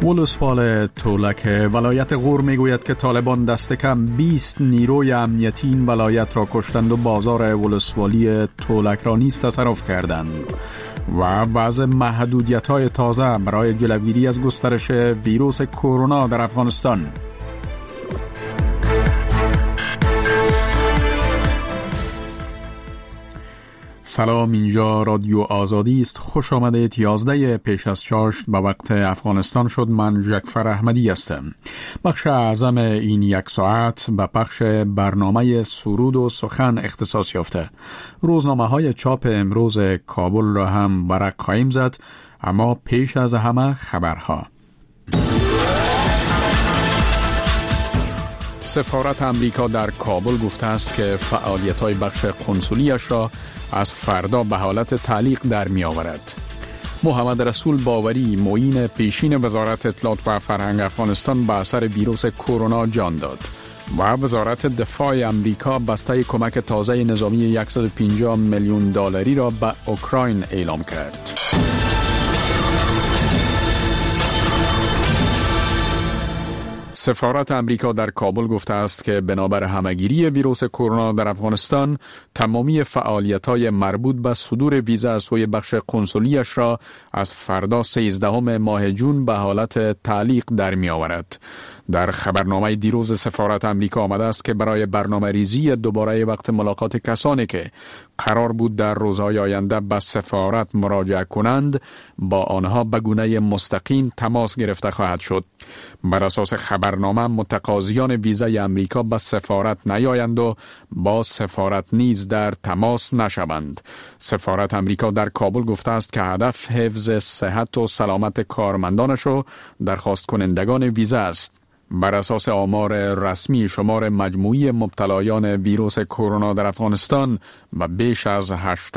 ولسوالی تولک ولایت غور میگوید که طالبان دست کم 20 نیروی امنیتی این ولایت را کشتند و بازار ولسوالی تولک را نیز تصرف کردند و وضع محدودیت‌های تازه برای جلوگیری از گسترش ویروس کرونا در افغانستان. سلام، اینجا رادیو آزادی است. خوش آمدید. 11 پیش از چاشت به وقت افغانستان شد. من جعفر احمدی هستم. بخش اعظم این یک ساعت به پخش برنامه سرود و سخن اختصاص یافته. روزنامه های چاپ امروز کابل را هم ورق خواهیم زد، اما پیش از همه خبرها. سفارت امریکا در کابل گفته است که فعالیت‌های بخش قنسولیش را از فردا به حالت تعلیق در می آورد. محمد رسول باوری، معین پیشین وزارت اطلاعات و فرهنگ افغانستان، به اثر ویروس کرونا جان داد و وزارت دفاع امریکا بسته کمک تازه نظامی 150 میلیون دلاری را به اوکراین اعلام کرد. سفارت امریکا در کابل گفته است که بنابر همه‌گیری ویروس کرونا در افغانستان، تمامی فعالیت‌های مربوط به صدور ویزا از سوی بخش قنسولیش را از فردا 13 ماه جون به حالت تعلیق در می آورد. در خبرنامه دیروز سفارت امریکا آمده است که برای برنامه ریزی دوباره وقت ملاقات کسانی که قرار بود در روزهای آینده به سفارت مراجعه کنند، با آنها به گونه مستقیم تماس گرفته خواهد شد. بر اساس خبرنامه، متقاضیان ویزای امریکا به سفارت نیایند و با سفارت نیز در تماس نشوند. سفارت امریکا در کابل گفته است که هدف حفظ صحت و سلامت کارمندانش و درخواست کنندگان ویزا است. بر اساس آمار رسمی، شمار مجموعی مبتلایان ویروس کرونا در افغانستان به بیش از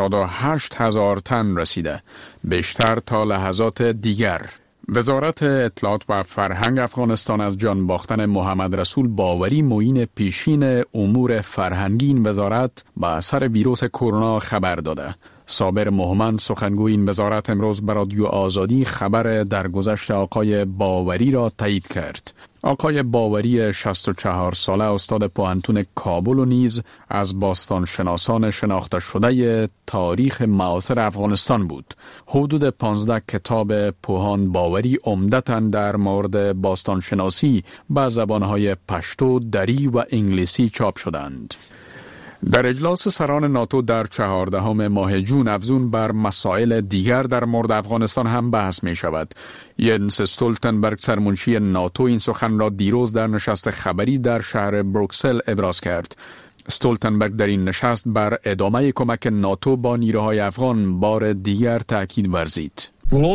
88,000 تن رسیده، بیشتر تا لحظات دیگر. وزارت اطلاعات و فرهنگ افغانستان از جان باختن محمد رسول باوری، معین پیشین امور فرهنگی این وزارت به اثر ویروس کرونا خبر داده. صابر مهمن، سخنگوی این وزارت، امروز به رادیو آزادی خبر درگذشت آقای باوری را تایید کرد. آقای باوری 64 ساله، استاد پوهنتون کابل و نیز از باستانشناسان شناخته شده تاریخ معاصر افغانستان بود. حدود 15 کتاب پوهان باوری عمدتاً در مورد باستانشناسی به زبانهای پشتو، دری و انگلیسی چاپ شدند. در اجلاس سران ناتو در 14 ماه جون، افزون بر مسائل دیگر در مورد افغانستان هم بحث می شود. ینس استولتنبرگ، سرمنشی ناتو، این سخن را دیروز در نشست خبری در شهر بروکسل ابراز کرد. استولتنبرگ در این نشست بر ادامه کمک ناتو با نیروهای افغان بار دیگر تاکید ورزید.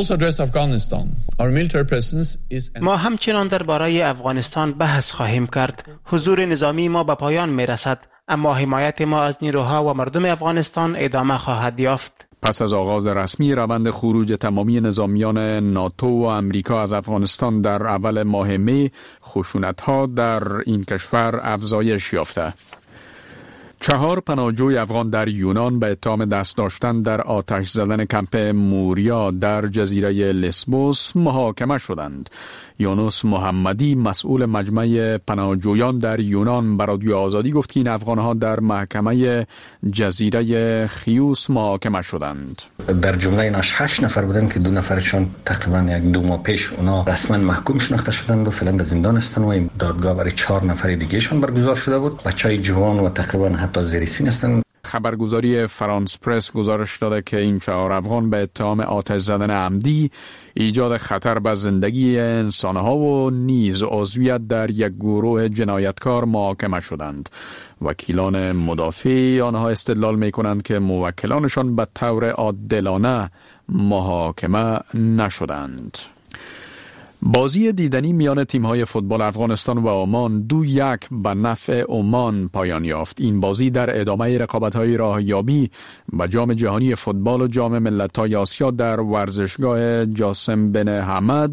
ما همچنان درباره افغانستان بحث خواهیم کرد. حضور نظامی ما به پایان می رسد، اما حمایت ما از نیروها و مردم افغانستان ادامه خواهد یافت. پس از آغاز رسمی روند خروج تمامی نظامیان ناتو و امریکا از افغانستان در اول ماه می، خشونت‌ها در این کشور افزایش یافته. 4 پناهجوی افغان در یونان به اتهام دست داشتن در آتش زدن کمپ موریا در جزیره لسبوس محاکمه شدند. یونس محمدی، مسئول مجمع پناهجویان در یونان، به رادیو آزادی گفت که این افغانها در محکمه جزیره خیوس محاکمه شدند. در جمله ایناش 8 نفر بودند که 2 نفرشون تقریبا 1-2 ماه پیش اونا رسما محکوم شناخته شدند و فعلا در زندان هستند و این دادگاه برای 4 نفر دیگهشون برگزار شده بود. بچهای جوان و تقریبا حتی زیر سن هستند. خبرگزاری فرانس پرس گزارش داده که این 4 افغان به اتهام آتش زدن عمدی، ایجاد خطر به زندگی انسانها و نیز عضویت در یک گروه جنایتکار محاکمه شدند. وکیلان مدافع آنها استدلال می کنند که موکلانشان به طور عادلانه محاکمه نشدند. بازی دیدنی میان تیم‌های فوتبال افغانستان و عمان 2-1 به نفع عمان پایان یافت. این بازی در ادامه رقابت‌های راهیابی به جام جهانی فوتبال و جام ملت‌های آسیا در ورزشگاه جاسم بن حمد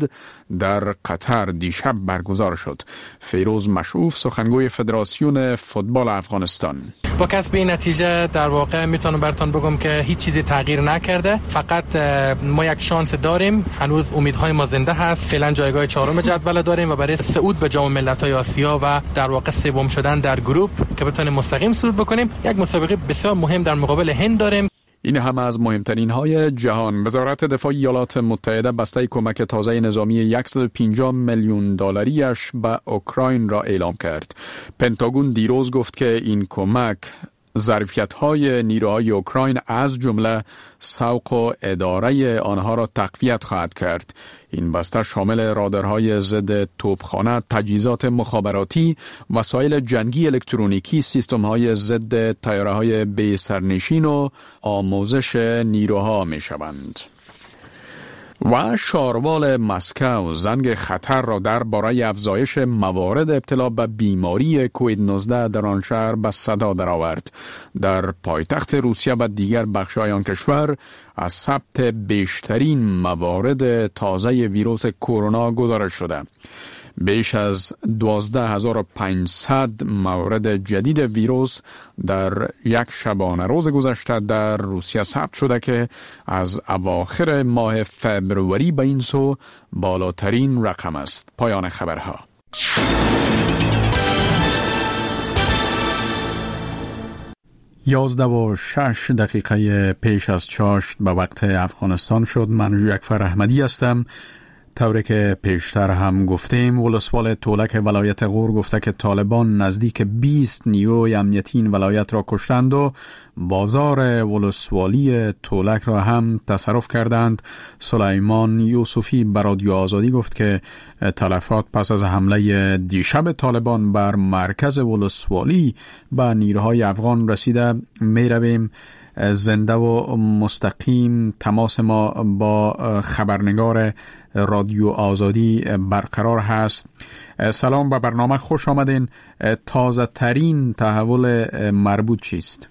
در قطر دیشب برگزار شد. فیروز مشعوف، سخنگوی فدراسیون فوتبال افغانستان: با کسب این نتیجه در واقع میتونم براتون بگم که هیچ چیزی تغییر نکرده، فقط ما یک شانس داریم، هنوز امیدهای ما زنده هست. فعلا جایگاه 4 جدول داریم و برای صعود به جام ملت‌های آسیا و در واقع سوم شدن در گروه که بتونیم مستقیم صعود بکنیم، یک مسابقه بسیار مهم در مقابل هند داریم. این هم از مهمترین های جهان. وزارت دفاع ایالات متحده بسته کمک تازه نظامی $150 میلیون به اوکراین را اعلام کرد. پنتاگون دیروز گفت که این کمک ظرفیت‌های نیروهای اوکراین از جمله سوق و اداره آنها را تقویت خواهد کرد. این بسته شامل رادارهای ضد توپخانه، تجهیزات مخابراتی، وسایل جنگی الکترونیکی، سیستم‌های ضد طیاره‌های بی سرنشین و آموزش نیروها می‌شوند. و شاروال مسکو زنگ خطر را درباره افزایش موارد ابتلا به بیماری کووید 19 در آن شهر به صدا درآورد. در پایتخت روسیه و دیگر بخش‌های آن کشور از ثبت بیشترین موارد تازه ویروس کرونا گزارش شده. بیش از 12500 مورد جدید ویروس در یک شبانه روز گذشته در روسیه ثبت شده که از اواخر ماه فبروری به این سو بالاترین رقم است. پایان خبرها. یازده و 6 دقیقه پیش از چاشت به وقت افغانستان شد. من جعفر احمدی هستم. طوری که پیشتر هم گفتیم، ولسوال تولک ولایت غور گفته که طالبان نزدیک 20 نیروی امنیتی این ولایت را کشتند و بازار ولسوالی تولک را هم تصرف کردند. سلیمان یوسفی به رادیو آزادی گفت که تلفات پس از حمله دیشب طالبان بر مرکز ولسوالی به نیروهای افغان رسیده. می رویم زنده و مستقیم تماس ما با خبرنگار رادیو آزادی برقرار هست. سلام، به برنامه خوش آمدین. تازه ترین تحول مربوط چیست؟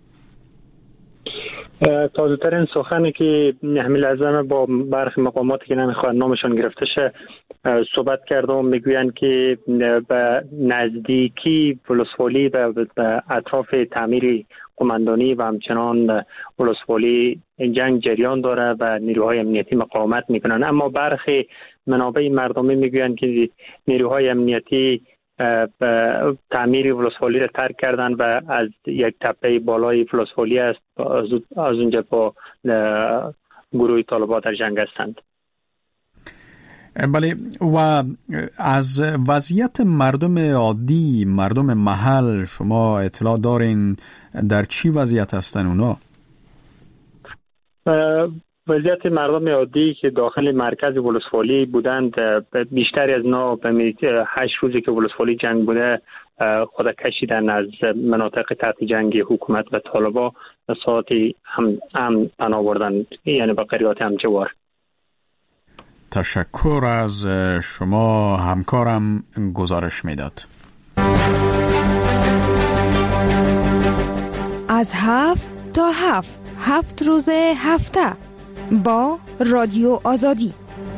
تازه ترین سخنی که حمیل اعظم با برخی مقاماتی که نمیخواد نامشان گرفته شه صحبت کرده و میگویند که به نزدیکی ولسوالی به اطراف تعمیر قماندانی و همچنان ولسوالی جنگ جریان داره و نیروهای امنیتی مقاومت میکنن، اما برخی منابع مردمی میگویند که نیروهای امنیتی تعمیر ولسوالی را ترک کردن و از یک تپه بالای ولسوالی است از اونجا با گروه طالبان در جنگ هستند. بله، و از وضعیت مردم عادی، مردم محل شما اطلاع دارین؟ در چی وضعیت هستن اونا؟ وضعیت مردم عادی که داخل مرکز ولسوالی بودند، بیشتری از اونا به 8 روزی که ولسوالی جنگ بوده خود کشیدن از مناطق تحت جنگ حکومت و طالبان و ساعتی هم پناه بردن، یعنی به قریات همجوار. تشکر از شما. همکارم گزارش میداد. از 7 تا 7 روز هفته با رادیو آزادی.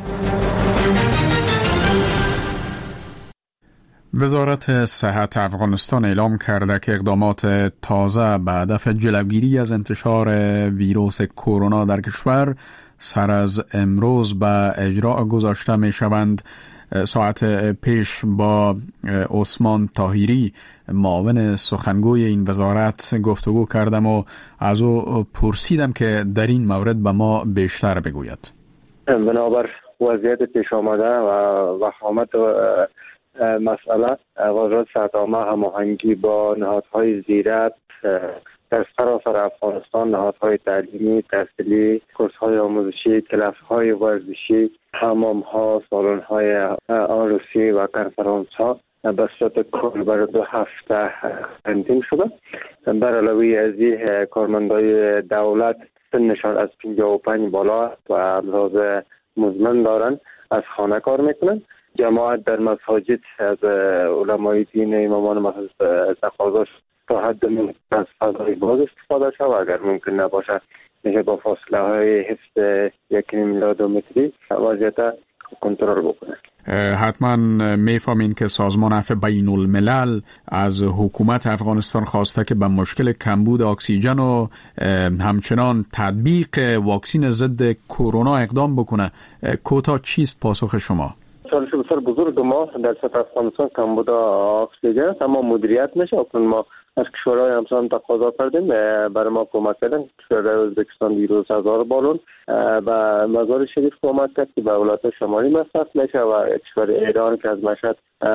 وزارت صحت افغانستان اعلام کرده که اقدامات تازه به هدف جلوگیری از انتشار ویروس کرونا در کشور سر از امروز به اجرا گذاشته می شوند. ساعت پیش با عثمان طاهری معاون سخنگوی این وزارت گفتگو کردم و از او پرسیدم که در این مورد به ما بیشتر بگوید. بنابر وضعیت پیش آمده و وخامت مسئله، وزارت صحت عامه هماهنگی با نهادهای زیرت در سراسر افغانستان، نهادهای تعلیمی، تحصیلی، کورس‌های آموزشی، کلاس‌های ورزشی، حمام‌ها، سالن‌های عروسی و کنفرانس‌ها به صورت کل برای 2 هفته تنظیم شده. بر علاوه از این کارمندای دولت سنشان از 55 بالا و امراض مزمن دارن از خانه کار میکنن. جماعت در مساجد از علمای دین، امامان مسجد تقاضاش تا حد ممکن از فضای باز استفاده شد و اگر ممکن نباشه میشه با فاصله های حفظ 1.5 متری. وضعیت کنترل بکنه. حتما میفهمین که سازمان عفو بین الملل از حکومت افغانستان خواسته که به مشکل کمبود اکسیژن و همچنان تطبیق واکسن ضد کرونا اقدام بکنه. کوتاه چیست پاسخ شما؟ چالش بسیار بزرگ ما در سطح افغانستان کمبود اکسیژن است، اما مدیریت نشه. ما از کشورهای همسایه تقاضا کردیم برای ما کمک کردن. کشور ازبکستان دیروز 1000 بالون و مزار شریف کمک کرد که به ولایت شمالی مصرف میشه و کشور ایران که از مشهد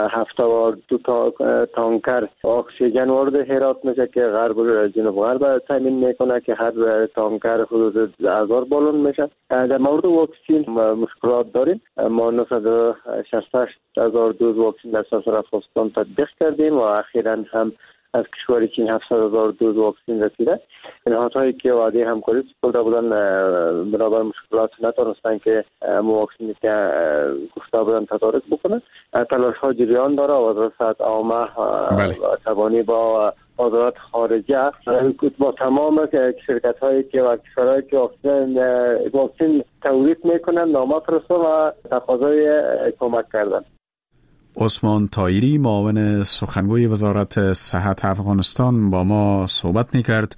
72 تانکر اکسیژن وارد هرات میشه که غرب جنوب غرب تامین میکنه که هر تانکر حدود 1000 بالون میشه. در مورد واکسن مشکلات داریم. ما 968,000 دوز واکسن در سراسر افغانستان تطبیق کردیم و اخیراً هم از کشور چین 700,000 دوز واکسن رسیده. نهادهایی که وعده همکاری سپرده بودن بنابر مشکلات نتونستن که واکسنی که گفته بودن تدارک بکنن. تلاش ها جریان داره و وزارت عامه توانی با وزارت خارجه با تمام شرکت هایی که و کشورهایی که واکسن تولید میکنن نامه فرستادن و تقاضای کمک کردن. عثمان طاهری معاون سخنگوی وزارت صحت افغانستان با ما صحبت میکرد.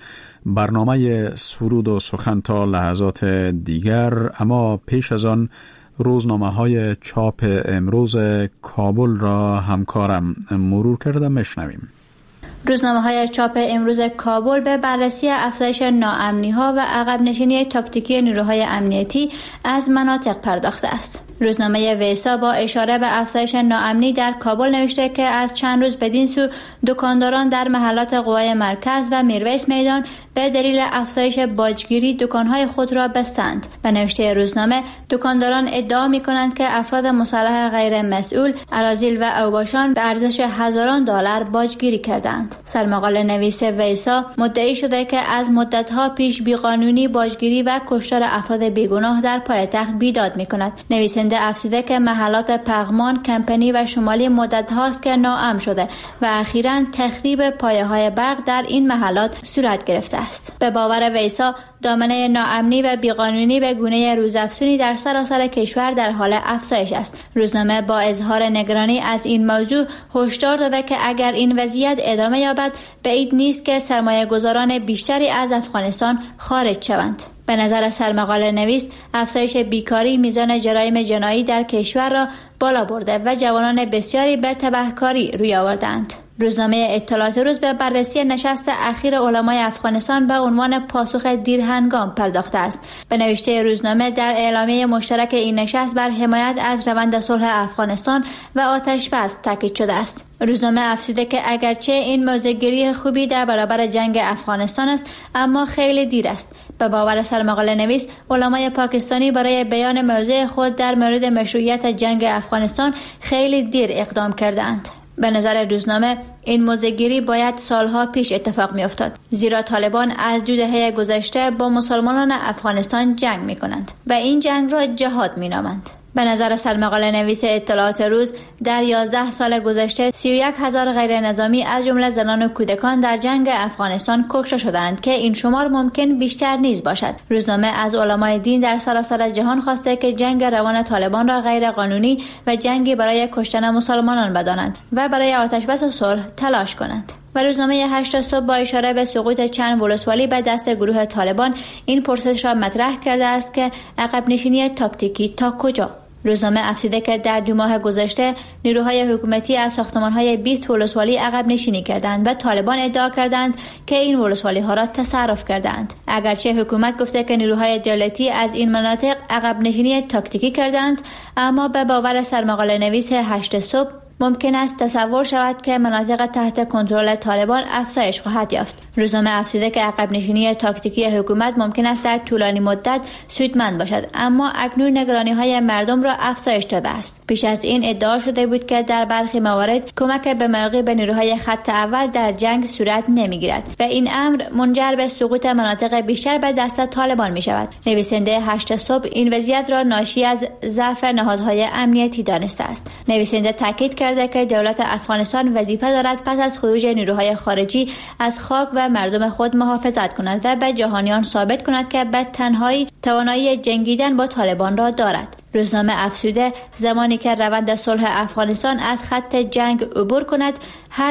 برنامه سرود و سخن تا لحظات دیگر، اما پیش از آن روزنامه های چاپ امروز کابل را همکارم مرور کردم. میشنویم. روزنامه‌های چاپ امروز کابل به بررسی افزایش ناامنی‌ها و عقب نشینی تاکتیکی نیروهای امنیتی از مناطق پرداخته است. روزنامه ویسا با اشاره به افزایش ناامنی در کابل نوشته که از چند روز بدین سو دکانداران در محلات قوای مرکز و میرویس میدان به دلیل افزایش باجگیری دکان‌های خود را بستند. به نوشته روزنامه، دکانداران ادعا می‌کنند که افراد مسلح غیر مسئول اراذیل و اوباشان به ارزش هزاران دلار باجگیری کردند. سرمقاله نویس ویسا مدعی شده که از مدت‌ها پیش بیقانونی باجگیری و کشتار افراد بیگناه در پایتخت بیداد می‌کند. نویسنده افزوده که محلات پغمان، کمپنی و شمالی مدت هاست که ناامن شده و اخیراً تخریب پایه‌های برق در این محلات صورت گرفته است. به باور ویسا، دامنه ناامنی و بیقانونی به گونه روزافزونی در سراسر کشور در حال افزایش است. روزنامه با اظهار نگرانی از این موضوع هشدار داده که اگر این وضعیت ادامه یابد، بعید نیست که سرمایه‌گذاران بیشتری از افغانستان خارج شوند. به نظر سرمقاله نویس، افزایش بیکاری میزان جرایم جنایی در کشور را بالا برده و جوانان بسیاری به تبهکاری روی آوردند. روزنامه اطلاعات روز به بررسی نشست اخیر علمای افغانستان به عنوان پاسخ دیرهنگام پرداخته است. به نوشته روزنامه، در اعلامیه مشترک این نشست بر حمایت از روند صلح افغانستان و آتش‌بس تاکید شده است. روزنامه افزوده که اگرچه این موضع‌گیری خوبی در برابر جنگ افغانستان است، اما خیلی دیر است. به باور سرمقاله نویس، علمای پاکستانی برای بیان موضع خود در مورد مشروعیت جنگ افغانستان خیلی دیر اقدام کردند. به نظر روزنامه، این موضع‌گیری باید سالها پیش اتفاق می‌افتاد، زیرا طالبان از 2 دهه گذشته با مسلمانان افغانستان جنگ می‌کنند و این جنگ را جهاد می‌نامند. به نظر سرمقاله نویس اطلاعات روز، در 11 سال گذشته 31,000 غیر نظامی از جمله زنان و کودکان در جنگ افغانستان کشته شدند که این شمار ممکن بیشتر نیز باشد. روزنامه از علمای دین در سراسر جهان خواسته که جنگ روان طالبان را غیر قانونی و جنگی برای کشتن مسلمانان بدانند و برای آتش‌بس و صلح تلاش کنند. و روزنامه 8 صبح با اشاره به سقوط چند ولسوالی به دست گروه طالبان این پرسش را مطرح کرده است که عقب نشینی تاکتیکی تا کجا؟ روزنامه افزوده که در 2 ماه گذشته نیروهای حکومتی از ساختمان‌های 20 ولسوالی عقب نشینی کردند و طالبان ادعا کردند که این ولسوالی‌ها را تصرف کردند. اگرچه حکومت گفته که نیروهای دولتی از این مناطق عقب نشینی تاکتیکی کردند، اما به باور سرمقاله نویس 8 صبح ممکن است تصور شود که مناطق تحت کنترل طالبان افزایش خواهد یافت. روزنامه افزوده که عقب نشینی تاکتیکی حکومت ممکن است در طولانی مدت سودمند باشد، اما اکنون نگرانی‌های مردم را افزایش داده است. پیش از این ادعا شده بود که در برخی موارد کمک به موقع به نیروهای خط اول در جنگ صورت نمی‌گیرد و این امر منجر به سقوط مناطق بیشتر به دست طالبان می‌شود. نویسنده 8 صبح این وضعیت را ناشی از ضعف نهادهای امنیتی دانسته است. نویسنده تاکید کرده که دولت افغانستان وظیفه دارد پس از خروج نیروهای خارجی از خاک و مردم خود محافظت کند و به جهانیان ثابت کند که به تنهایی توانایی جنگیدن با طالبان را دارد. روزنامه افزوده زمانی که روند صلح افغانستان از خط جنگ عبور کند، هر